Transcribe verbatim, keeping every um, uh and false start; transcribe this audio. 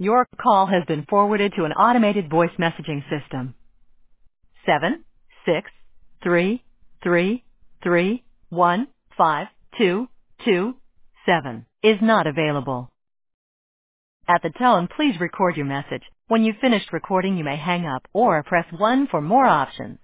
Your call has been forwarded to an automated voice messaging system. Seven six three three three one five two two seven is not available. At the tone, please record your message. When you've finished recording, you may hang up or press one for more options.